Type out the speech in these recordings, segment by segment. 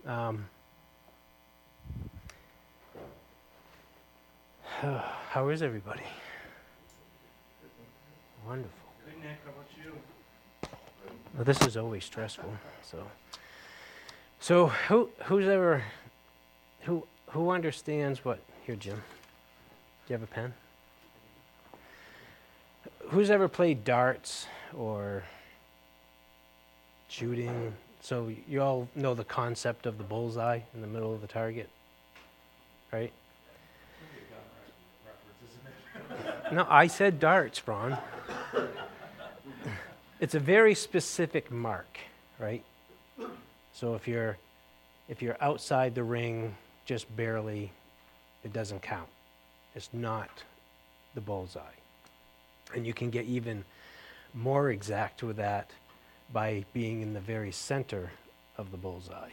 How is everybody? Wonderful. Good, Nick. How about you? Well, this is always stressful. So who understands what? Here, Jim. Do you have a pen? Who's ever played darts or shooting? So you all know the concept of the bullseye in the middle of the target, right? No, I said darts, Ron. It's a very specific mark, right? So if you're outside the ring just barely, it doesn't count. It's not the bullseye. And you can get even more exact with that by being in the very center of the bullseye.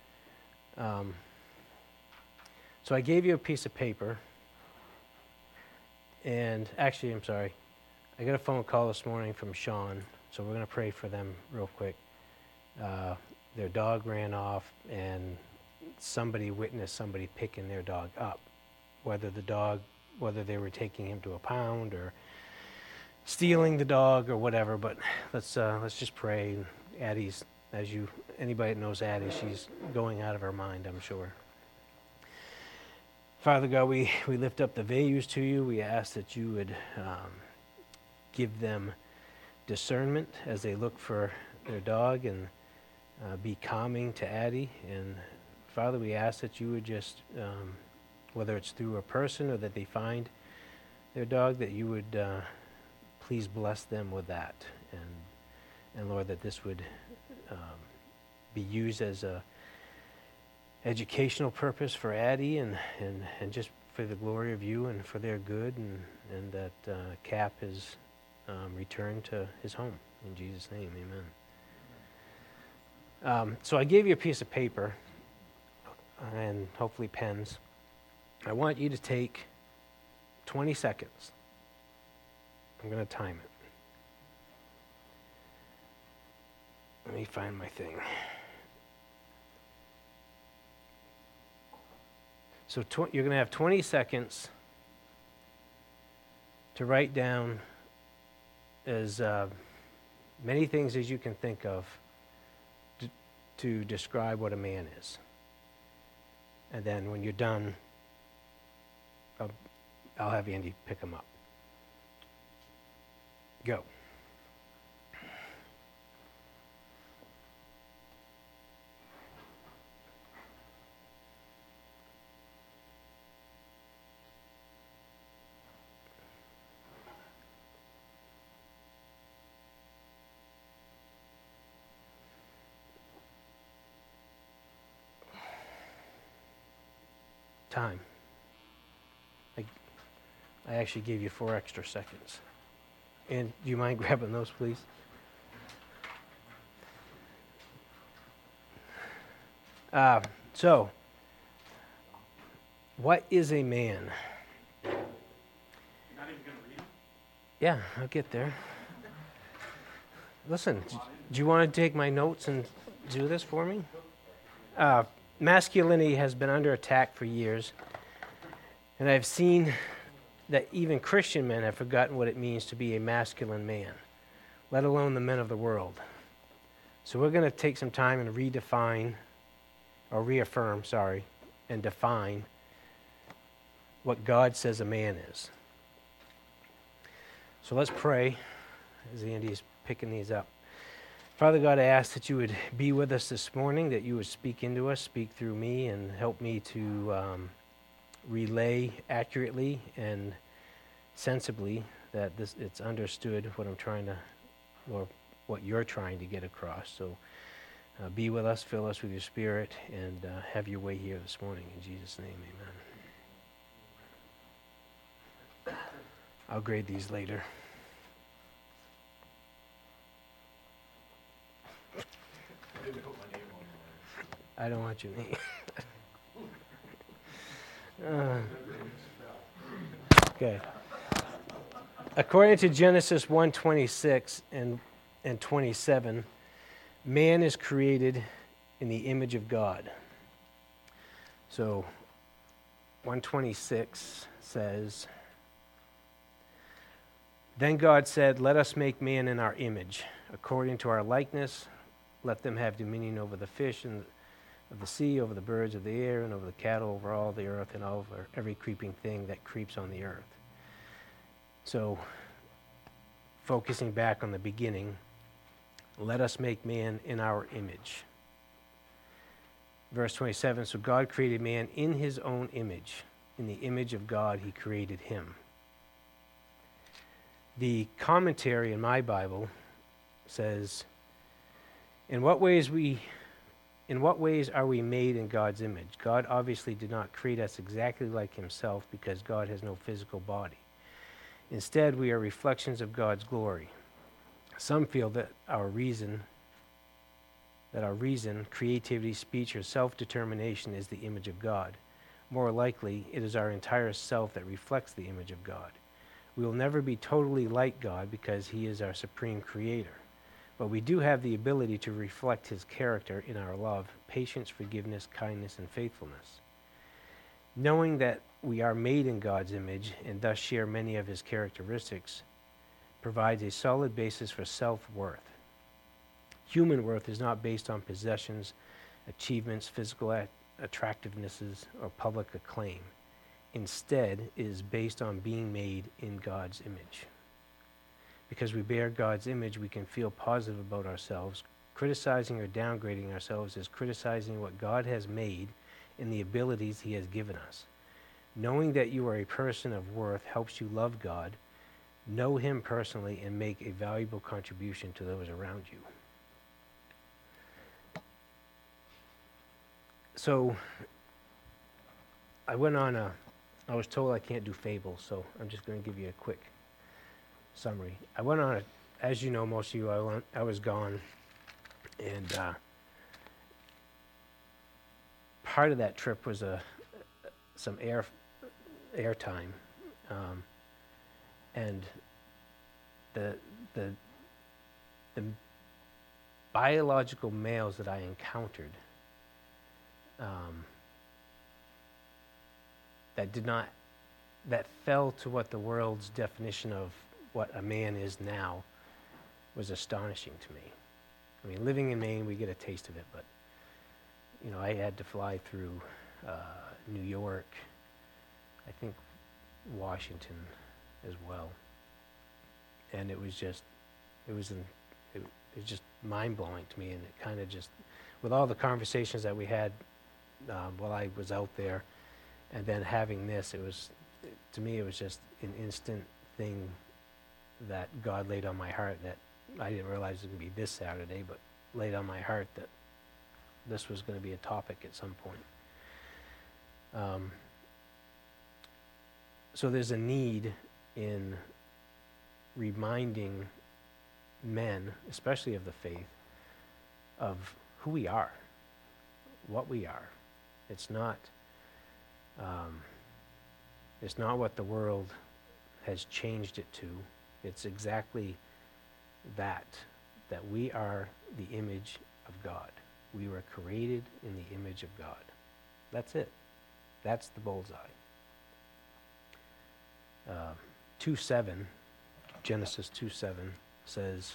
So I gave you a piece of paper. And actually, I'm sorry. I got a phone call this morning from Sean, so we're going to pray for them real quick. Their dog ran off, and somebody witnessed somebody picking their dog up. Whether they were taking him to a pound or stealing the dog or whatever, but let's just pray. Addie's, anybody that knows Addie, she's going out of her mind, I'm sure. Father God, we lift up the Vayus to you. We ask that you would give them discernment as they look for their dog and be calming to Addie. And Father, we ask that you would just, whether it's through a person or that they find their dog, that you would please bless them with that. And Lord, that this would be used as a educational purpose for Addie and just for the glory of you and for their good, and that Cap is returned to his home. In Jesus' name, amen. So I gave you a piece of paper and hopefully pens. I want you to take 20 seconds. I'm going to time it. Let me find my thing. So you're going to have 20 seconds to write down as many things as you can think of to describe what a man is. And then when you're done, I'll have Andy pick them up. Go. Time. I actually gave you 4 extra seconds. And do you mind grabbing those, please? So, what is a man? You're not even going to read them? Yeah, I'll get there. Listen, do you want to take my notes and do this for me? Masculinity has been under attack for years, and I've seen that even Christian men have forgotten what it means to be a masculine man, let alone the men of the world. So we're going to take some time and reaffirm, and define what God says a man is. So let's pray as Andy's picking these up. Father God, I ask that you would be with us this morning, that you would speak into us, speak through me, and help me to relay accurately and sensibly that it's understood what I'm trying to, or what you're trying to get across. So be with us, fill us with your Spirit, and have your way here this morning. In Jesus' name, amen. I'll grade these later. I don't want your name. Okay. According to Genesis 1:26 and 27, man is created in the image of God. So 126 says, "Then God said, 'Let us make man in our image, according to our likeness. Let them have dominion over the fish and of the sea, over the birds of the air, and over the cattle, over all the earth, and over every creeping thing that creeps on the earth.'" So, focusing back on the beginning, let us make man in our image. Verse 27, "So God created man in his own image. In the image of God, he created him." The commentary in my Bible says, In what ways are we made in God's image? God obviously did not create us exactly like himself because God has no physical body. Instead, we are reflections of God's glory. Some feel that our reason, creativity, speech, or self-determination is the image of God. More likely, it is our entire self that reflects the image of God. We will never be totally like God because he is our supreme creator. But we do have the ability to reflect his character in our love, patience, forgiveness, kindness, and faithfulness. Knowing that we are made in God's image and thus share many of his characteristics provides a solid basis for self-worth. Human worth is not based on possessions, achievements, physical attractivenesses, or public acclaim. Instead, it is based on being made in God's image. Because we bear God's image, we can feel positive about ourselves. Criticizing or downgrading ourselves is criticizing what God has made and the abilities he has given us. Knowing that you are a person of worth helps you love God, know him personally, and make a valuable contribution to those around you. So, I was told I can't do fables, so I'm just going to give you a quick summary. I went on as you know, most of you, I was gone, and part of that trip was some air time, and the biological males that I encountered that fell to what the world's definition of what a man is now was astonishing to me. I mean, living in Maine, we get a taste of it, but I had to fly through New York, I think Washington as well, and it was just mind-blowing to me, and it kind of just, with all the conversations that we had while I was out there, and then having this, to me, it was just an instant thing that God laid on my heart that I didn't realize it was going to be this Saturday, but laid on my heart that this was going to be a topic at some point. So there's a need in reminding men, especially of the faith, of who we are, what we are. It's not what the world has changed it to. It's exactly that we are the image of God. We were created in the image of God. That's it. That's the bullseye. 2:7, Genesis 2:7 says,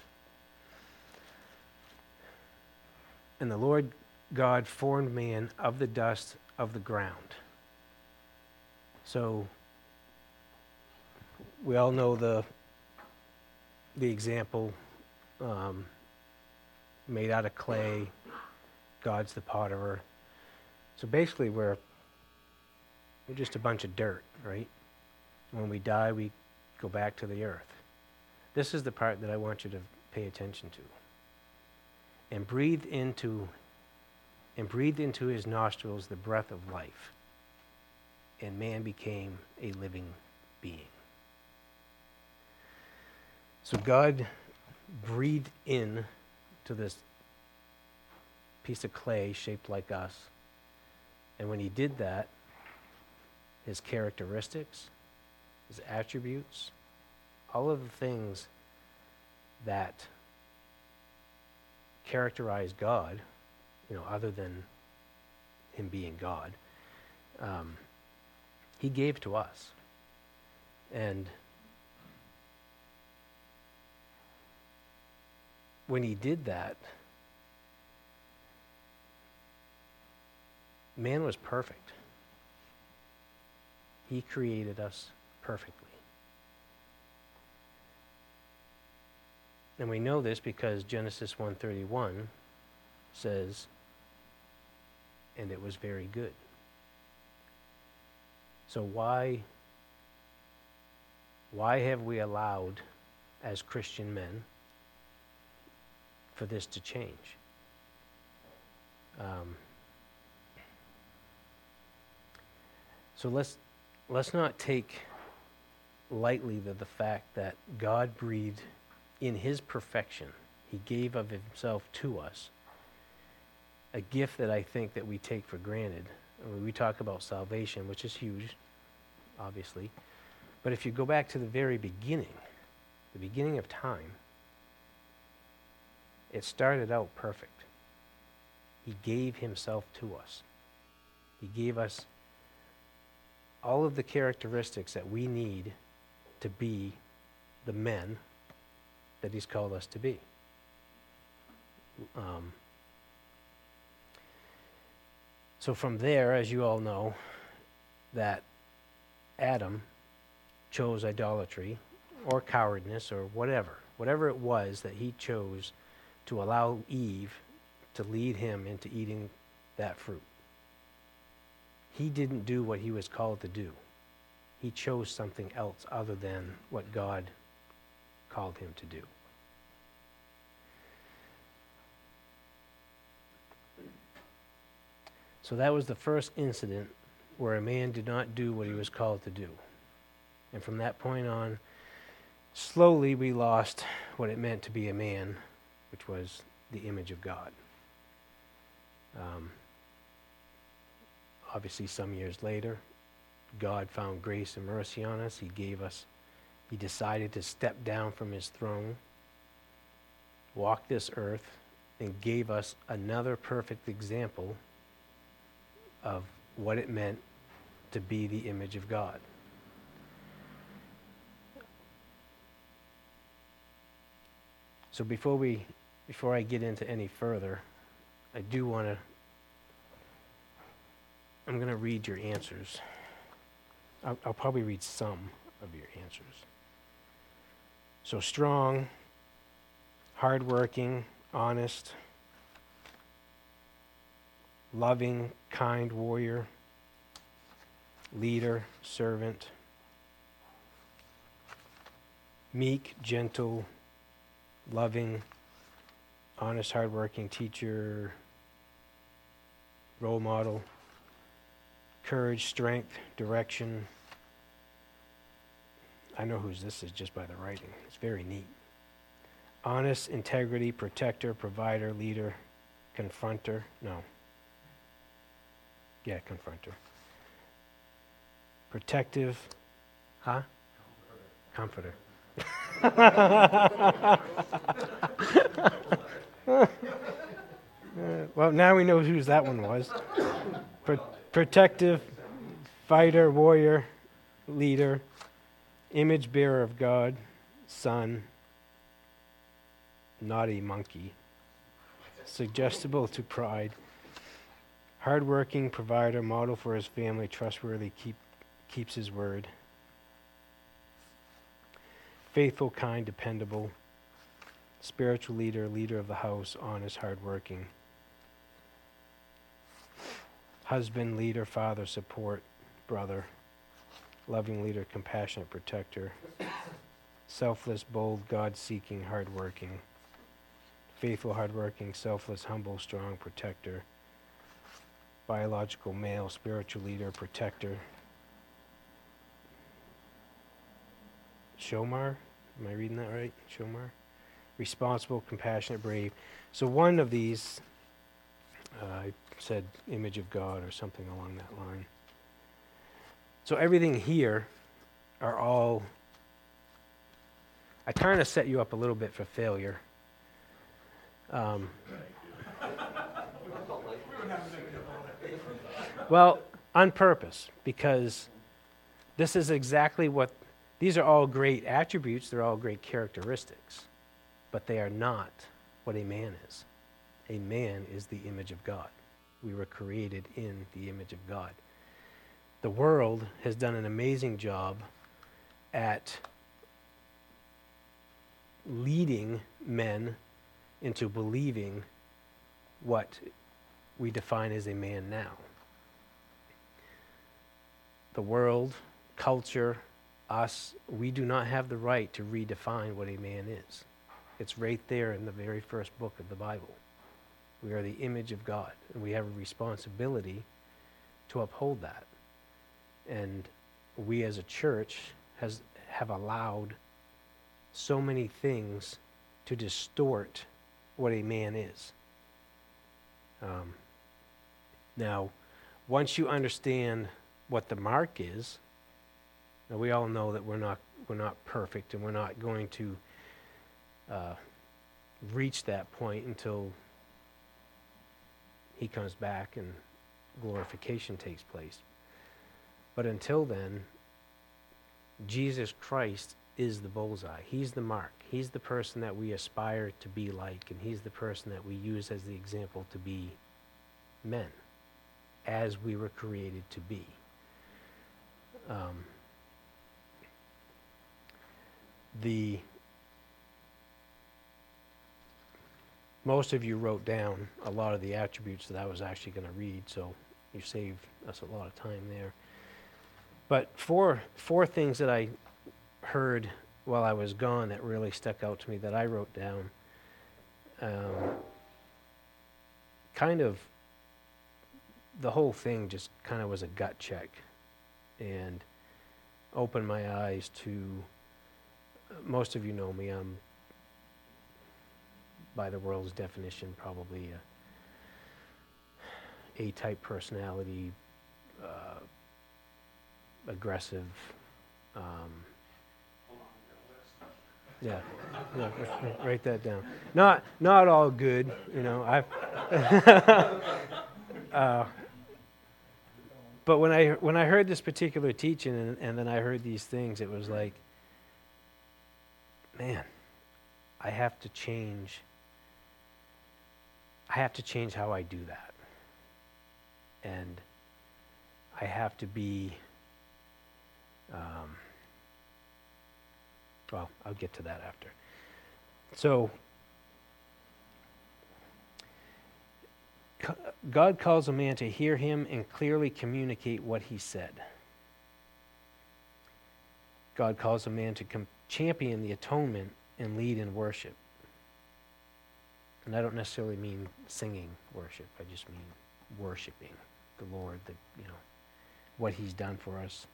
"And the Lord God formed man of the dust of the ground." So we all know the example, made out of clay, God's the potterer. So basically we're just a bunch of dirt, right? When we die, we go back to the earth. This is the part that I want you to pay attention to. And breathed into his nostrils the breath of life, and man became a living being. So God breathed in to this piece of clay shaped like us, and when he did that, his characteristics, his attributes, all of the things that characterize God, other than him being God, He gave to us. And when he did that, man was perfect. He created us perfectly. And we know this because Genesis 1:31 says, and it was very good. So why have we allowed, as Christian men, for this to change? So let's not take lightly the fact that God breathed in his perfection. He gave of himself to us, a gift that I think that we take for granted. We talk about salvation, which is huge, obviously. But if you go back to the very beginning of time, it started out perfect. He gave himself to us. He gave us all of the characteristics that we need to be the men that he's called us to be. So from there, as you all know, that Adam chose idolatry or cowardness or whatever it was that he chose to allow Eve to lead him into eating that fruit. He didn't do what he was called to do. He chose something else other than what God called him to do. So that was the first incident where a man did not do what he was called to do. And from that point on, slowly we lost what it meant to be a man, which was the image of God. Obviously, some years later, God found grace and mercy on us. He decided to step down from his throne, walk this earth, and gave us another perfect example of what it meant to be the image of God. So before I get into any further, I'm going to read your answers. I'll probably read some of your answers. So strong, hardworking, honest, loving, kind warrior, leader, servant, meek, gentle, loving, honest, hardworking, teacher, role model, courage, strength, direction. I know whose this is just by the writing. It's very neat. Honest, integrity, protector, provider, leader, confronter. No. Yeah, confronter. Protective. Huh? Comforter. Well, now we know whose that one was. Protective, fighter, warrior, leader, image bearer of God, son, naughty monkey, suggestible to pride, hardworking, provider, model for his family, trustworthy, keeps his word, faithful, kind, dependable, spiritual leader, leader of the house, honest, hardworking, husband, leader, father, support, brother, loving leader, compassionate protector, selfless, bold, God-seeking, hardworking, faithful, hardworking, selfless, humble, strong, protector, biological male, spiritual leader, protector, Shomar, am I reading that right? Shomar? Responsible, compassionate, brave. So one of these, I said image of God or something along that line. So everything here are all, I kind of set you up a little bit for failure. Well, on purpose, because this is exactly what, these are all great attributes, they're all great characteristics, but they are not what a man is. A man is the image of God. We were created in the image of God. The world has done an amazing job at leading men into believing what we define as a man now. The world, culture, us, we do not have the right to redefine what a man is. It's right there in the very first book of the Bible. We are the image of God, and we have a responsibility to uphold that. And we as a church have allowed so many things to distort what a man is. Now, once you understand what the mark is, now we all know that we're not perfect, and we're not going to reach that point until he comes back and glorification takes place. But until then, Jesus Christ is the bullseye. He's the mark. He's the person that we aspire to be like, and he's the person that we use as the example to be men, as we were created to be. Most of you wrote down a lot of the attributes that I was actually going to read, so you saved us a lot of time there. But four things that I heard while I was gone that really stuck out to me that I wrote down. Kind of, the whole thing just kind of was a gut check and opened my eyes to, most of you know me, I'm, by the world's definition, probably a A-type personality, aggressive. Hold on, I got a list. Yeah, write that down. Not all good, you know. But when I heard this particular teaching and then I heard these things, it was like, man, I have to change how I do that. And I have to be, well, I'll get to that after. So, God calls a man to hear him and clearly communicate what he said. God calls a man to champion the atonement and lead in worship. And I don't necessarily mean singing worship. I just mean worshiping the Lord, what he's done for us.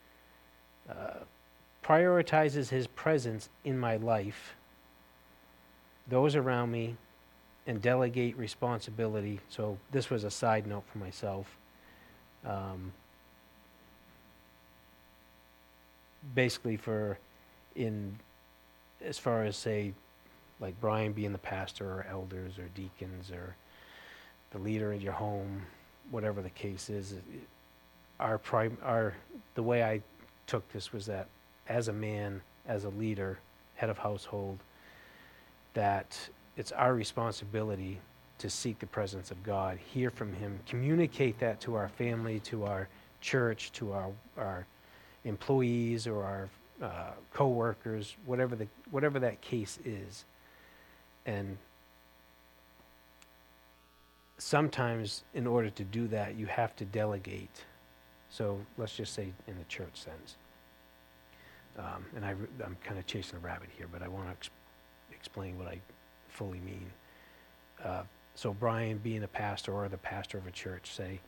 Prioritizes his presence in my life, those around me, and delegate responsibility. So this was a side note for myself. Basically as far as, say, like Brian being the pastor or elders or deacons or the leader in your home, whatever the case is, the way I took this was that as a man, as a leader, head of household, that it's our responsibility to seek the presence of God, hear from him, communicate that to our family, to our church, to our employees or our co-workers, whatever that case is. And sometimes in order to do that, you have to delegate. So let's just say in the church sense. And I'm kind of chasing a rabbit here, but I want to explain what I fully mean. So Brian, being a pastor or the pastor of a church, say,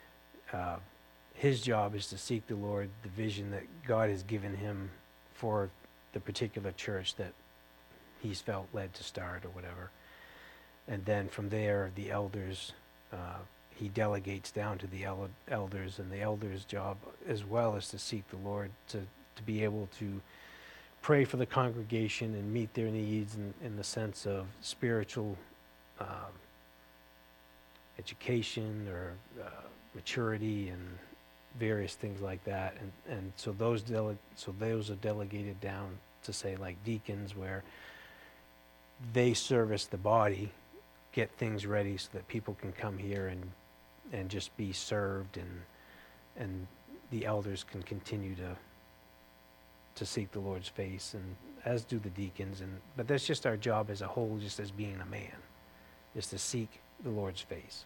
his job is to seek the Lord, the vision that God has given him for the particular church that he's felt led to start or whatever. And then from there, the elders, he delegates down to the elders, and the elders' job as well is to seek the Lord, to be able to pray for the congregation and meet their needs in the sense of spiritual education or maturity various things like that. And so those are delegated down to, say, like deacons, where they service the body, get things ready so that people can come here and just be served, and the elders can continue to seek the Lord's face, and as do the deacons. But that's just our job as a whole, just as being a man, is to seek the Lord's face.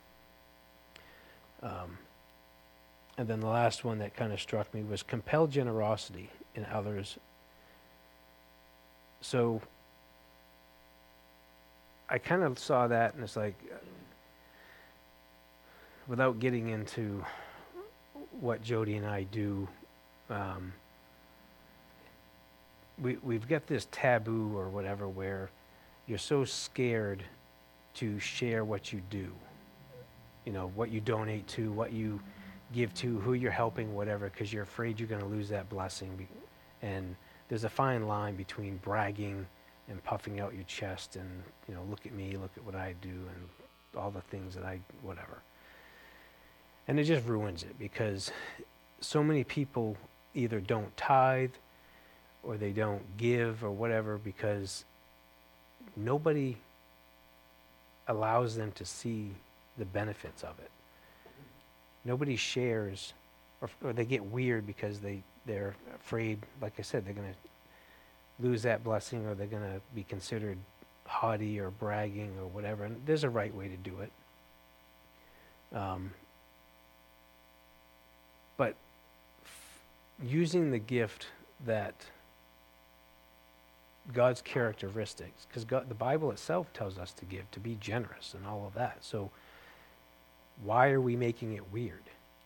And then the last one that kind of struck me was compel generosity in others. So I kind of saw that, and it's like, without getting into what Jody and I do, we've got this taboo or whatever where you're so scared to share what you do, what you donate to, what you give to, who you're helping, whatever, because you're afraid you're going to lose that blessing. And there's a fine line between bragging and puffing out your chest and, look at me, look at what I do, and all the things that whatever. And it just ruins it, because so many people either don't tithe or they don't give or whatever, because nobody allows them to see the benefits of it. Nobody shares, or they get weird because they're afraid, like I said, they're going to lose that blessing, or they're going to be considered haughty or bragging or whatever. And there's a right way to do it. But using the gift that God's characteristics, because the Bible itself tells us to give, to be generous and all of that. So why are we making it weird?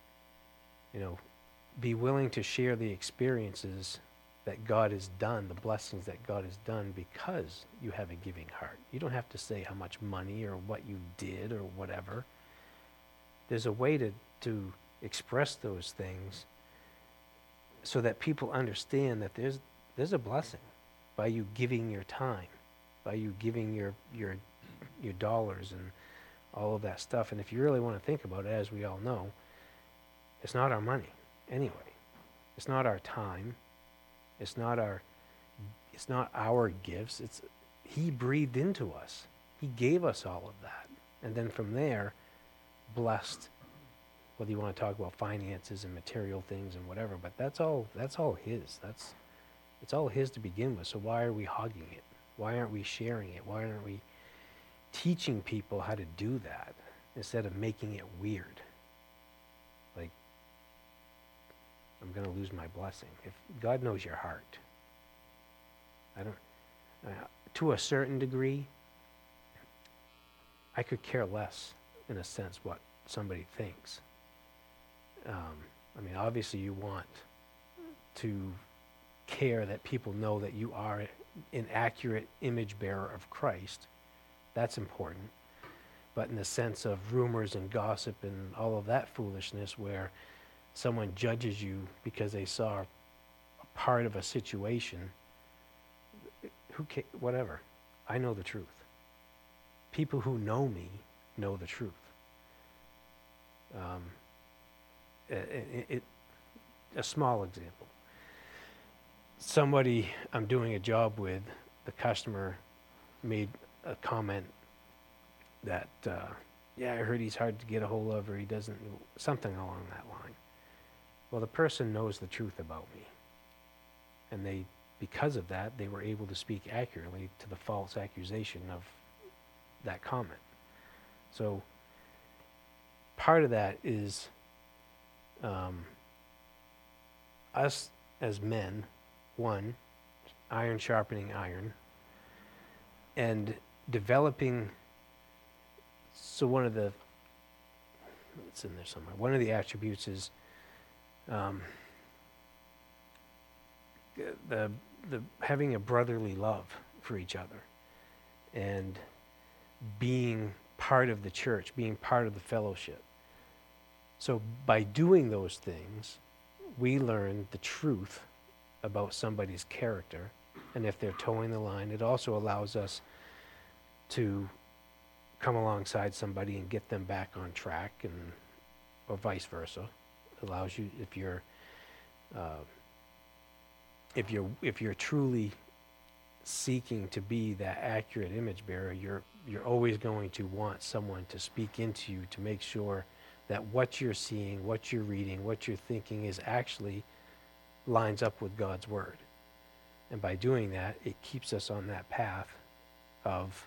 Be willing to share the experiences that God has done, the blessings that God has done, because you have a giving heart. You don't have to say how much money or what you did or whatever. There's a way to express those things so that people understand that there's a blessing by you giving your time, by you giving your dollars and all of that stuff. And if you really want to think about it, as we all know, it's not our money anyway. It's not our time. It's not our gifts. He breathed into us. He gave us all of that. And then from there, blessed, whether you want to talk about finances and material things and whatever, but that's all his. It's all his to begin with. So why are we hogging it? Why aren't we sharing it? Why aren't we teaching people how to do that instead of making it weird? Like, I'm going to lose my blessing. If God knows your heart. To a certain degree, I could care less, in a sense, what somebody thinks. Obviously you want to care that people know that you are an accurate image bearer of Christ. That's important. But in the sense of rumors and gossip and all of that foolishness, where someone judges you because they saw a part of a situation, whatever. I know the truth. People who know me know the truth. A small example. Somebody I'm doing a job with, the customer made a comment that, I heard he's hard to get a hold of, or he doesn't, something along that line. Well, the person knows the truth about me. And because of that, they were able to speak accurately to the false accusation of that comment. So part of that is us as men, one, iron sharpening iron, and developing. So one of the, it's in there somewhere, one of the attributes is the having a brotherly love for each other, and being part of the church, being part of the fellowship. So by doing those things, we learn the truth about somebody's character, and if they're towing the line, it also allows us to come alongside somebody and get them back on track, or vice versa. allows you, uh, if you're truly seeking to be that accurate image bearer, you're always going to want someone to speak into you to make sure that what you're seeing, what you're reading, what you're thinking is actually lines up with God's word. And by doing that, it keeps us on that path of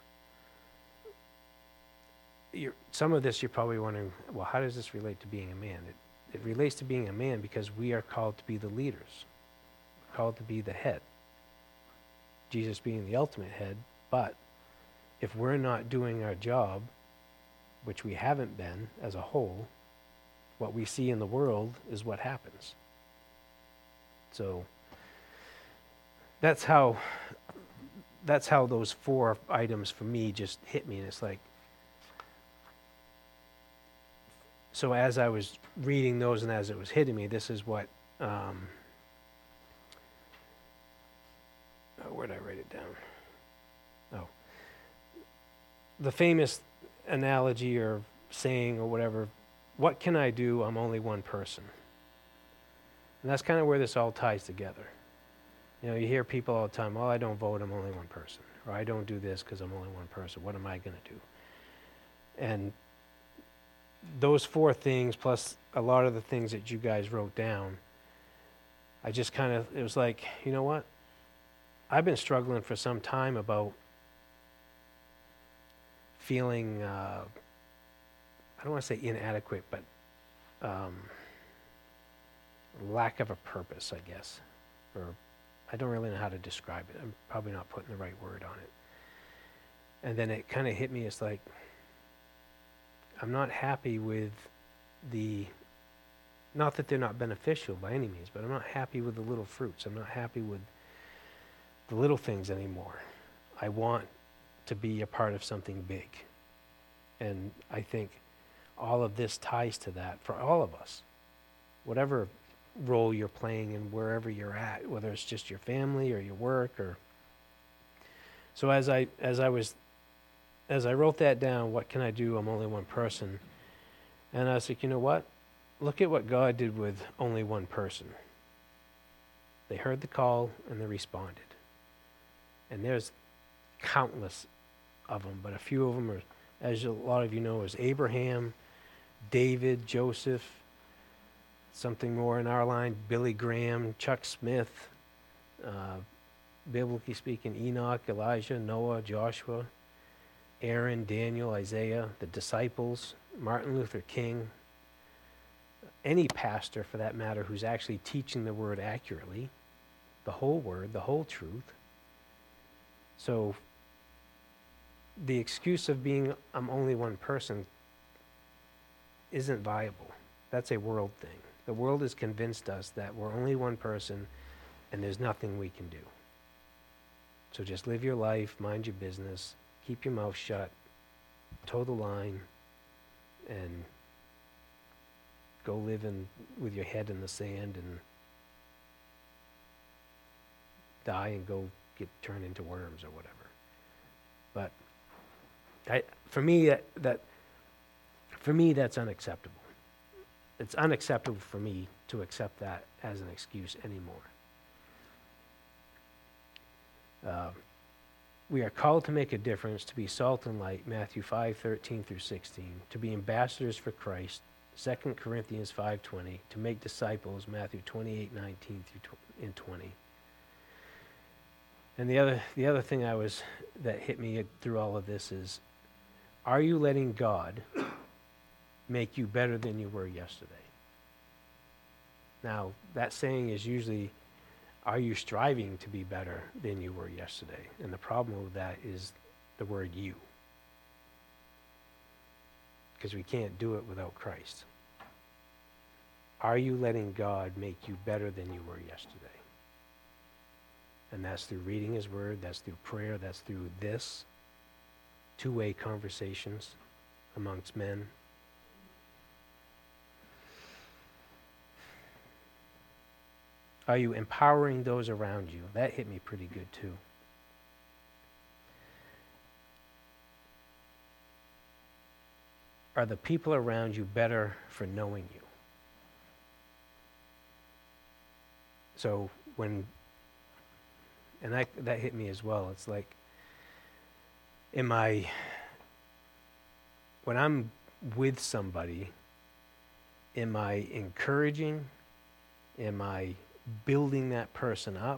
some of this you're probably wondering, well, how does this relate to being a man? It relates to being a man because we are called to be the leaders, called to be the head. Jesus being the ultimate head, but if we're not doing our job, which we haven't been as a whole, what we see in the world is what happens. So that's how those 4 items for me just hit me, and it's like, so as I was reading those and as it was hitting me, this is what, where did I write it down? Oh. The famous analogy or saying or whatever, what can I do? I'm only one person. And that's kind of where this all ties together. You know, you hear people all the time, well, I don't vote, I'm only one person. Or I don't do this because I'm only one person. What am I going to do? And those 4 things, plus a lot of the things that you guys wrote down, I just kind of, it was like, you know what? I've been struggling for some time about feeling, I don't want to say inadequate, but lack of a purpose, I guess. Or I don't really know how to describe it. I'm probably not putting the right word on it. And then it kind of hit me, it's like, I'm not happy with not that they're not beneficial by any means, but I'm not happy with the little fruits. I'm not happy with the little things anymore. I want to be a part of something big. And I think all of this ties to that for all of us. Whatever role you're playing and wherever you're at, whether it's just your family or your work or... So as I wrote that down, what can I do? I'm only one person. And I was like, you know what? Look at what God did with only one person. They heard the call and they responded. And there's countless of them, but a few of them are, as a lot of you know, is Abraham, David, Joseph, something more in our line, Billy Graham, Chuck Smith, biblically speaking, Enoch, Elijah, Noah, Joshua, Aaron, Daniel, Isaiah, the disciples, Martin Luther King, any pastor for that matter who's actually teaching the word accurately, the whole word, the whole truth. So the excuse of being I'm only one person isn't viable. That's a world thing. The world has convinced us that we're only one person and there's nothing we can do. So just live your life, mind your business, keep your mouth shut, toe the line, and go live with your head in the sand and die and go get turned into worms or whatever. But for me, that's unacceptable. It's unacceptable for me to accept that as an excuse anymore. We are called to make a difference, to be salt and light, Matthew 5:13 through 16, to be ambassadors for Christ, 2 Corinthians 5:20, to make disciples, Matthew 28:19 through 20. And the other thing that hit me through all of this is, are you letting God make you better than you were yesterday? Now, that saying is usually, are you striving to be better than you were yesterday? And the problem with that is the word you. Because we can't do it without Christ. Are you letting God make you better than you were yesterday? And that's through reading his word, that's through prayer, that's through this two-way conversations amongst men. Are you empowering those around you? That hit me pretty good too. Are the people around you better for knowing you? So and that hit me as well. It's like, when I'm with somebody, am I encouraging? Am I building that person up?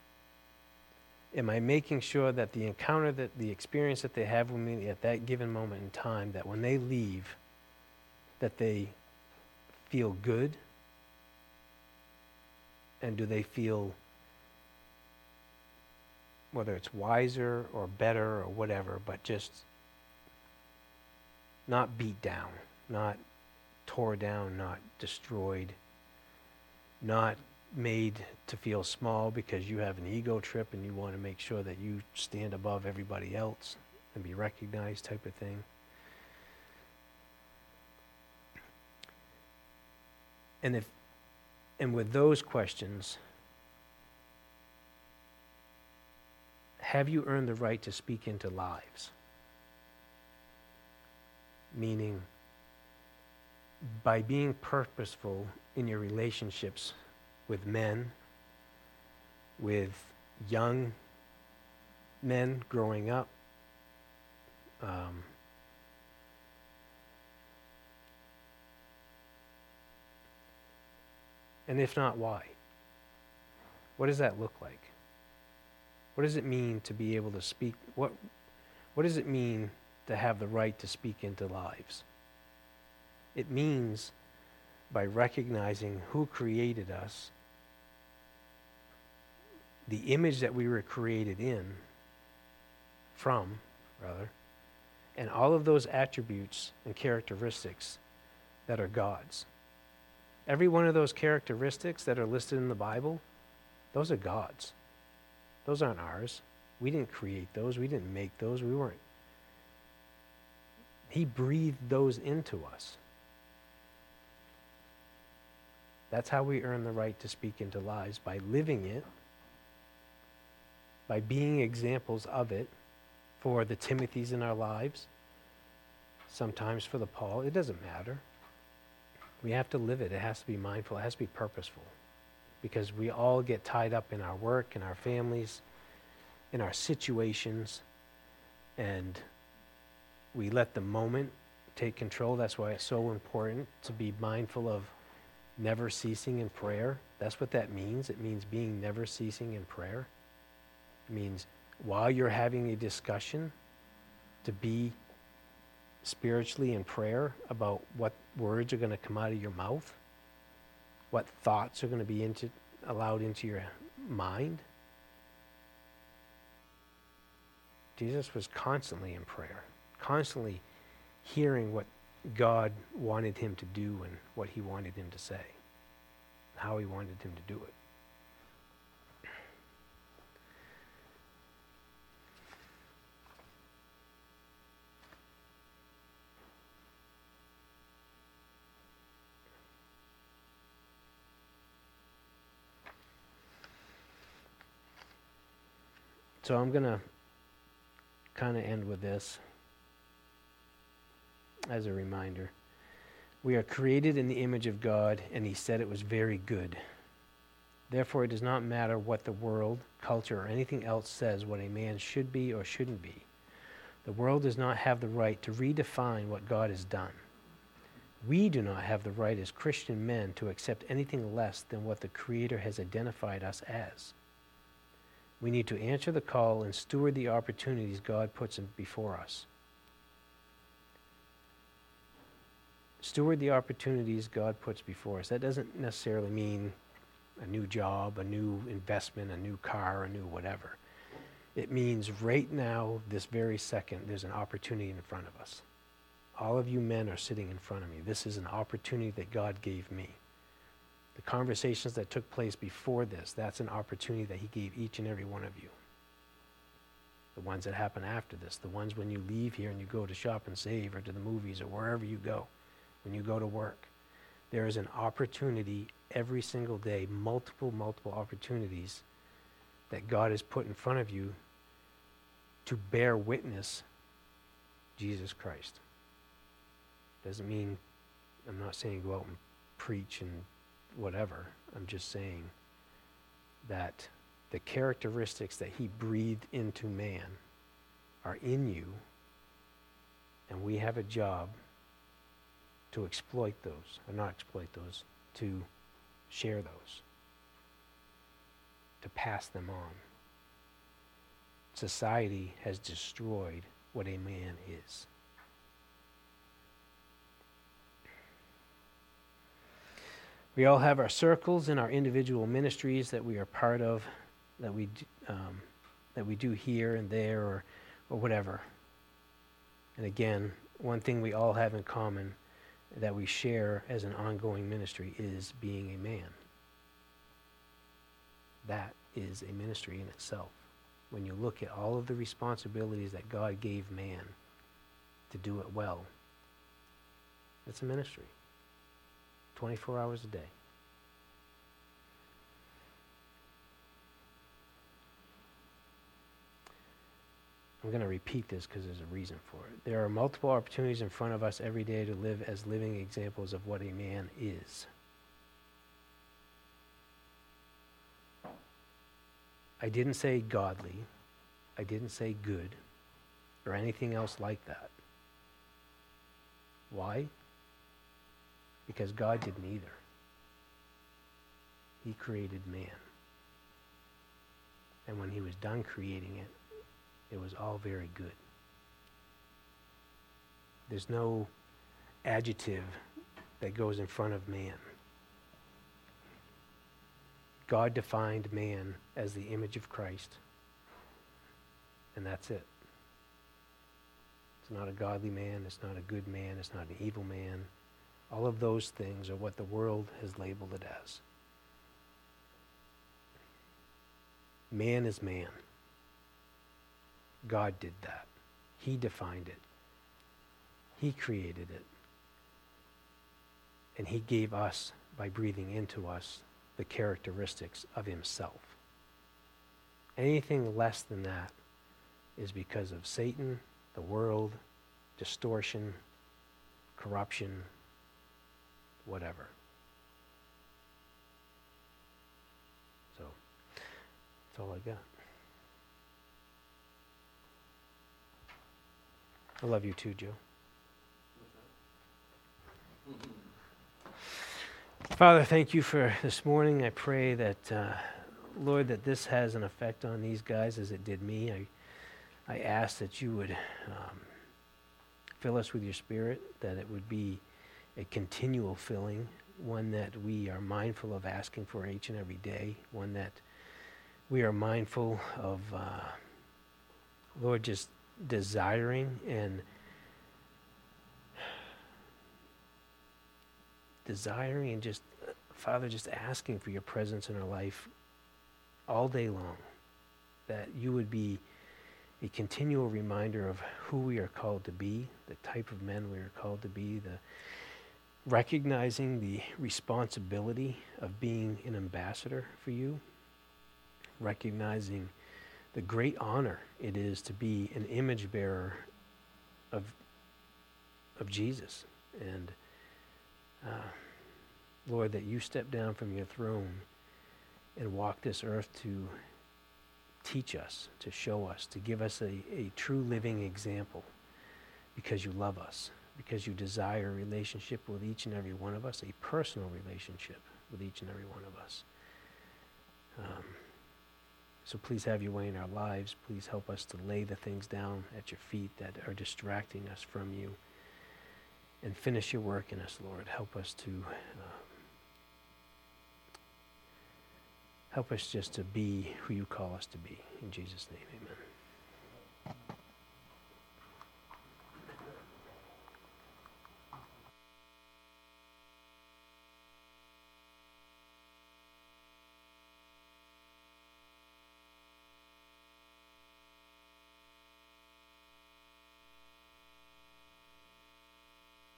Am I making sure that the encounter, that the experience that they have with me at that given moment in time, that when they leave, that they feel good? And do they feel, whether it's wiser or better or whatever, but just not beat down, not tore down, not destroyed, not made to feel small because you have an ego trip and you want to make sure that you stand above everybody else and be recognized, type of thing. And with those questions, have you earned the right to speak into lives? Meaning, by being purposeful in your relationships with men, with young men growing up, and if not, why? What does that look like? What does it mean to be able to speak? What does it mean to have the right to speak into lives? It means by recognizing who created us, the image that we were created from, and all of those attributes and characteristics that are God's. Every one of those characteristics that are listed in the Bible, those are God's. Those aren't ours. We didn't create those. We didn't make those. We weren't. He breathed those into us. That's how we earn the right to speak into lives, by living it, by being examples of it for the Timothys in our lives, sometimes for the Paul. It doesn't matter. We have to live it. It has to be mindful. It has to be purposeful. Because we all get tied up in our work, in our families, in our situations, and we let the moment take control. That's why it's so important to be mindful of never ceasing in prayer. That's what that means. It means being never ceasing in prayer. It means while you're having a discussion, to be spiritually in prayer about what words are going to come out of your mouth, what thoughts are going to be allowed into your mind. Jesus was constantly in prayer, constantly hearing what God wanted him to do and what he wanted him to say, how he wanted him to do it. So I'm going to kind of end with this as a reminder. We are created in the image of God, and he said it was very good. Therefore, it does not matter what the world, culture, or anything else says what a man should be or shouldn't be. The world does not have the right to redefine what God has done. We do not have the right as Christian men to accept anything less than what the Creator has identified us as. We need to answer the call and steward the opportunities God puts before us. Steward the opportunities God puts before us. That doesn't necessarily mean a new job, a new investment, a new car, a new whatever. It means right now, this very second, there's an opportunity in front of us. All of you men are sitting in front of me. This is an opportunity that God gave me. The conversations that took place before this, that's an opportunity that he gave each and every one of you. The ones that happen after this, the ones when you leave here and you go to Shop and Save or to the movies or wherever you go, when you go to work. There is an opportunity every single day, multiple opportunities that God has put in front of you to bear witness Jesus Christ. Doesn't mean, I'm not saying go out and preach and whatever. I'm just saying that the characteristics that he breathed into man are in you, and we have a job to exploit those, or not exploit those, to share those, to pass them on. Society has destroyed what a man is. We all have our circles and our individual ministries that we are part of, that we do here and there or whatever. And again, one thing we all have in common that we share as an ongoing ministry is being a man. That is a ministry in itself. When you look at all of the responsibilities that God gave man to do it well, it's a ministry. 24 hours a day. I'm going to repeat this because there's a reason for it. There are multiple opportunities in front of us every day to live as living examples of what a man is. I didn't say godly. I didn't say good or anything else like that. Why? Because God didn't either. He created man. And when he was done creating it, it was all very good. There's no adjective that goes in front of man. God defined man as the image of Christ, and that's it. It's not a godly man, it's not a good man, it's not an evil man. All of those things are what the world has labeled it as. Man is man. God did that. He defined it. He created it. And he gave us, by breathing into us, the characteristics of himself. Anything less than that is because of Satan, the world, distortion, corruption, whatever. So, that's all I got. I love you too, Joe. Father, thank you for this morning. I pray that, Lord, that this has an effect on these guys as it did me. I ask that you would fill us with your Spirit, that it would be a continual filling, one that we are mindful of asking for each and every day, one that we are mindful of, Lord, just desiring and just, Father, just asking for your presence in our life all day long, that you would be a continual reminder of who we are called to be, the type of men we are called to be, the recognizing the responsibility of being an ambassador for you, recognizing the great honor it is to be an image bearer of Jesus. And Lord, that you step down from your throne and walk this earth to teach us, to show us, to give us a true living example, because you love us, because you desire a relationship with each and every one of us, a personal relationship with each and every one of us. So please have your way in our lives. Please help us to lay the things down at your feet that are distracting us from you, and finish your work in us, Lord. Help us just to be who you call us to be. In Jesus' name, amen.